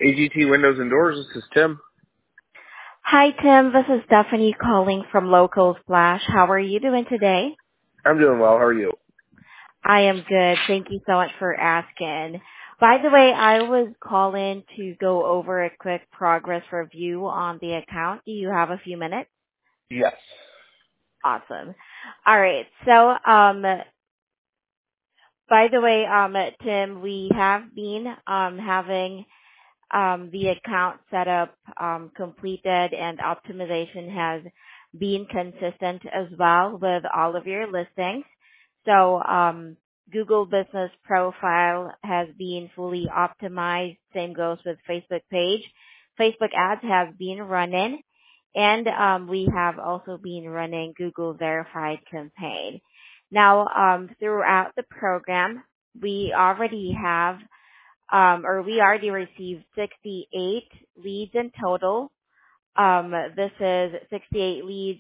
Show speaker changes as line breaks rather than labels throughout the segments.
AGT Windows and Doors, this is Tim.
Hi, Tim. This is Stephanie calling from Local Splash. How are you doing today?
I'm doing well. How are you?
I am good. Thank you so much for asking. By the way, I was calling to go over a quick progress review on the account. Do you have a few minutes?
Yes.
Awesome. All right. So, by the way, Tim, we have been having the account setup completed, and optimization has been consistent as well with all of your listings. So Google Business Profile has been fully optimized. Same goes with Facebook page. Facebook ads have been running, and we have also been running Google Verified campaign. Now, throughout the program, we already have we already received 68 leads in total. This is 68 leads,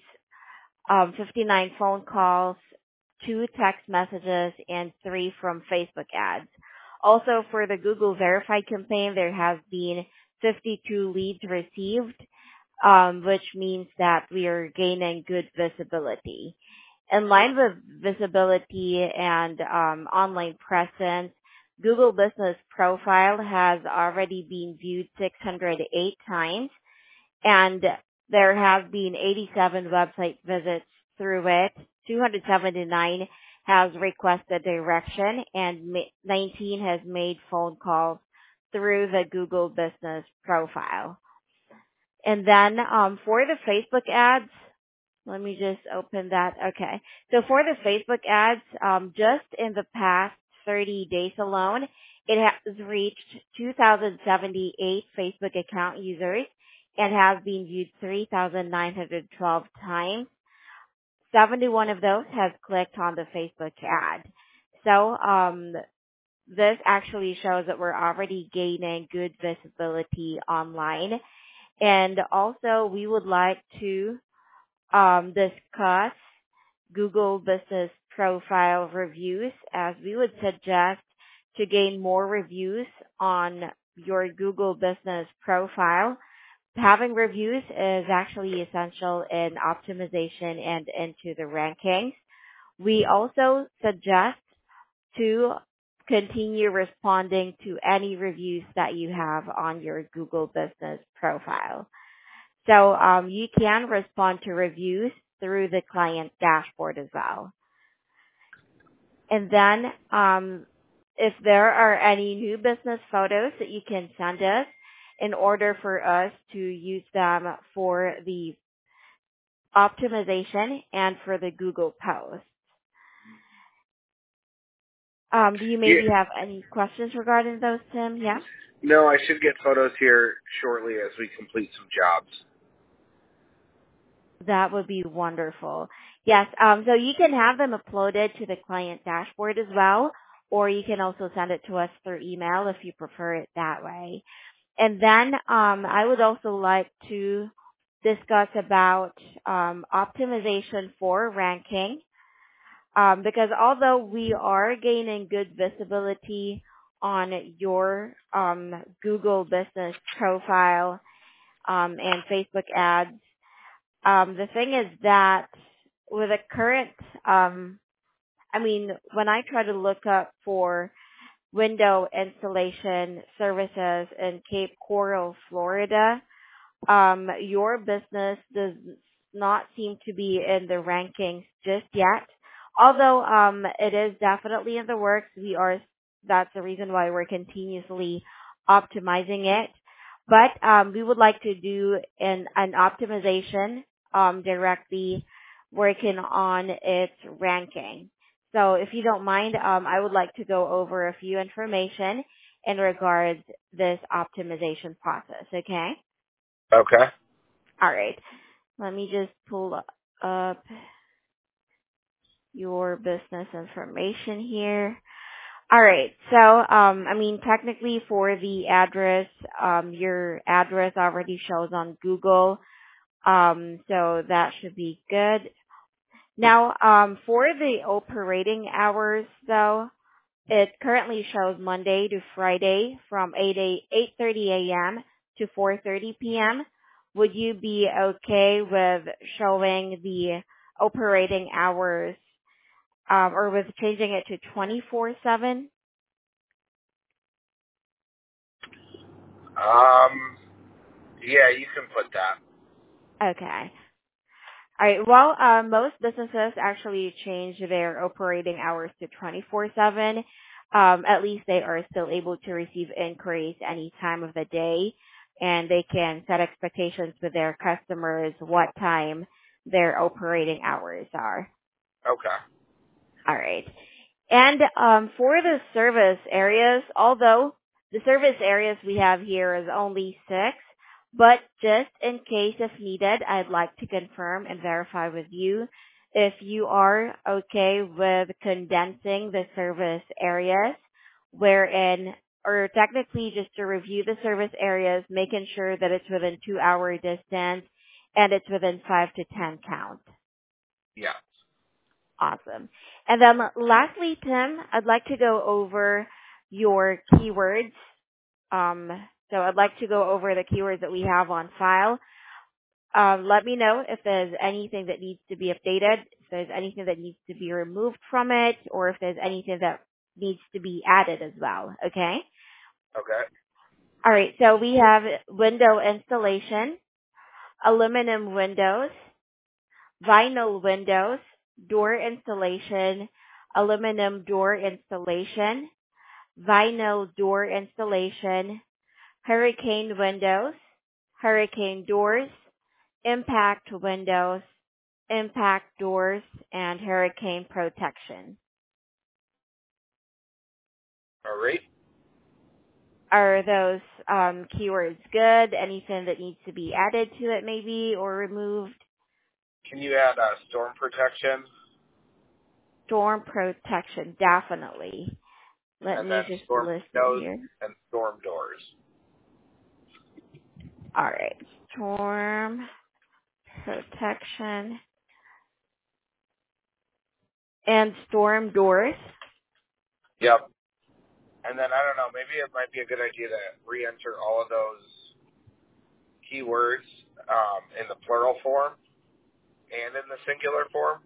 59 phone calls, 2 text messages, and 3 from Facebook ads. Also, for the Google Verified campaign, there has been 52 leads received, which means that we are gaining good visibility. In line with visibility and online presence, Google Business Profile has already been viewed 608 times, and there have been 87 website visits through it. 279 has requested direction, and 19 has made phone calls through the Google Business Profile. And then for the Facebook ads, let me just open that. Okay. So for the Facebook ads, just in the past 30 days alone, it has reached 2,078 Facebook account users and has been viewed 3,912 times. 71 of those has clicked on the Facebook ad. So this actually shows that we're already gaining good visibility online. And also, we would like to discuss Google Business Profile reviews, as we would suggest to gain more reviews on your Google Business Profile. Having reviews is actually essential in optimization and into the rankings. We also suggest to continue responding to any reviews that you have on your Google Business Profile. So you can respond to reviews through the client dashboard as well. And then if there are any new business photos that you can send us in order for us to use them for the optimization and for the Google posts. Do you maybe have any questions regarding those, Tim? Yeah?
No, I should get photos here shortly as we complete some jobs.
That would be wonderful. Yes, so you can have them uploaded to the client dashboard as well, or you can also send it to us through email if you prefer it that way. And then I would also like to discuss about optimization for ranking, because although we are gaining good visibility on your Google Business Profile and Facebook ads, the thing is that with the current, when I try to look up for window installation services in Cape Coral, Florida, your business does not seem to be in the rankings just yet. Although it is definitely in the works, that's the reason why we're continuously optimizing it. But we would like to do an optimization directly working on its ranking. So if you don't mind, I would like to go over a few information in regards this optimization process, okay?
Okay.
All right. Let me just pull up your business information here. All right. So, technically for the address, your address already shows on Google. So that should be good. Now, for the operating hours, though, It currently shows Monday to Friday from 8:30 a.m. to 4:30 p.m. Would you be okay with showing the operating hours or with changing it to 24/7?
Yeah, you can put that.
Okay. All right. Well, most businesses actually change their operating hours to 24/7. At least they are still able to receive inquiries any time of the day, and they can set expectations with their customers what time their operating hours are.
Okay.
All right. And for the service areas, although the service areas we have here is only 6, but just in case if needed, I'd like to confirm and verify with you if you are okay with condensing the service areas wherein, or technically just to review the service areas, making sure that it's within 2-hour distance and it's within 5 to 10 count.
Yeah.
Awesome. And then lastly, Tim, I'd like to go over your keywords. So I'd like to go over the keywords that we have on file. Let me know if there's anything that needs to be updated, if there's anything that needs to be removed from it, or if there's anything that needs to be added as well. Okay?
Okay.
All right. So we have window installation, aluminum windows, vinyl windows, door installation, aluminum door installation, vinyl door installation, hurricane windows, hurricane doors, impact windows, impact doors, and hurricane protection.
All right.
Are those keywords good? Anything that needs to be added to it maybe or removed?
Can you add storm protection?
Storm protection, definitely. Let
And
me
then
just
storm
list it
windows
here.
and storm doors.
All right. Storm protection and storm doors.
Yep. And then, I don't know, maybe it might be a good idea to re-enter all of those keywords in the plural form and in the singular form.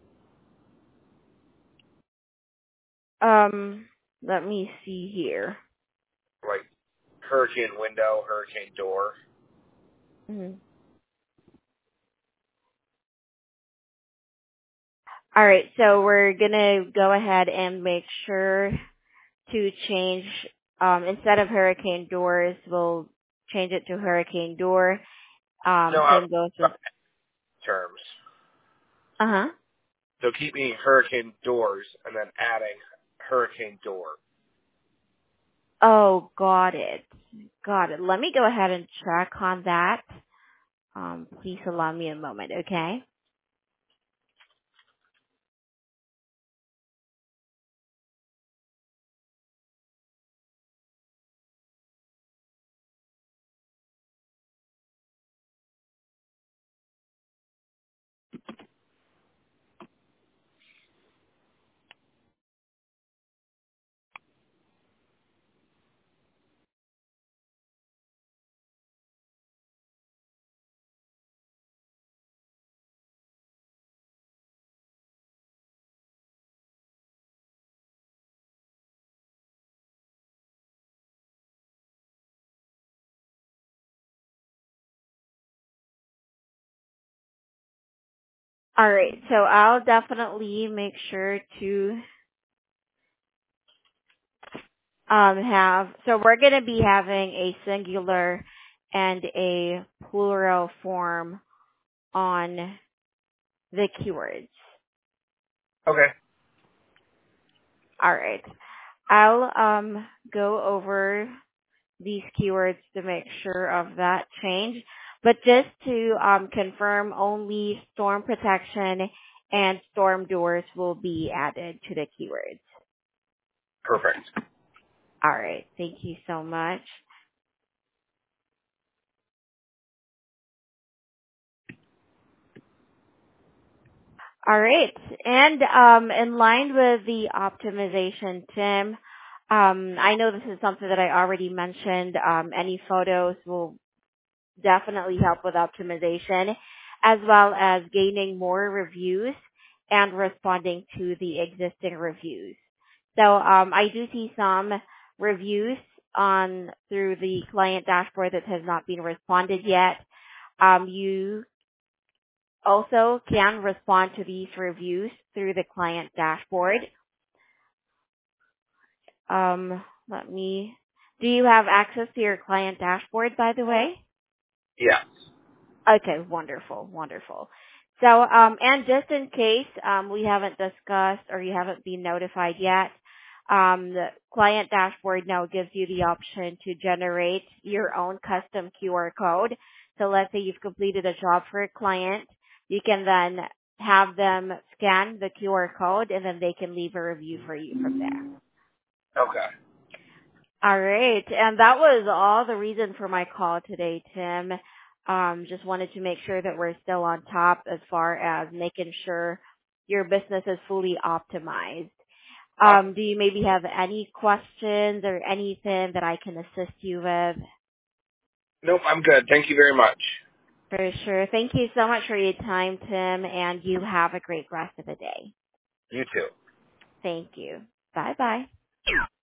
Let me see here.
Like hurricane window, hurricane door.
Mhm. All right, so we're gonna go ahead and make sure to change. Instead of hurricane doors, we'll change it to hurricane door.
No,
Same goes with.
terms.
Uh huh.
So keep me hurricane doors and then adding hurricane door.
Oh, got it. Got it. Let me go ahead and check on that. Please allow me a moment, okay? All right, so I'll definitely make sure to so we're going to be having a singular and a plural form on the keywords.
Okay.
All right. I'll go over these keywords to make sure of that change. But just to confirm, only storm protection and storm doors will be added to the keywords.
Perfect.
All right. Thank you so much. All right. And in line with the optimization, Tim, I know this is something that I already mentioned. Any photos will definitely help with optimization, as well as gaining more reviews and responding to the existing reviews. So I do see some reviews on through the client dashboard that has not been responded yet. You also can respond to these reviews through the client dashboard. Do you have access to your client dashboard, by the way?
Yes.
Okay, wonderful, wonderful. So, and just in case we haven't discussed or you haven't been notified yet, the client dashboard now gives you the option to generate your own custom QR code. So let's say you've completed a job for a client, you can then have them scan the QR code and then they can leave a review for you from there.
Okay.
All right. And that was all the reason for my call today, Tim. Just wanted to make sure that we're still on top as far as making sure your business is fully optimized. Do you maybe have any questions or anything that I can assist you with?
Nope, I'm good. Thank you very much.
For sure. Thank you so much for your time, Tim, and you have a great rest of the day.
You too.
Thank you. Bye-bye.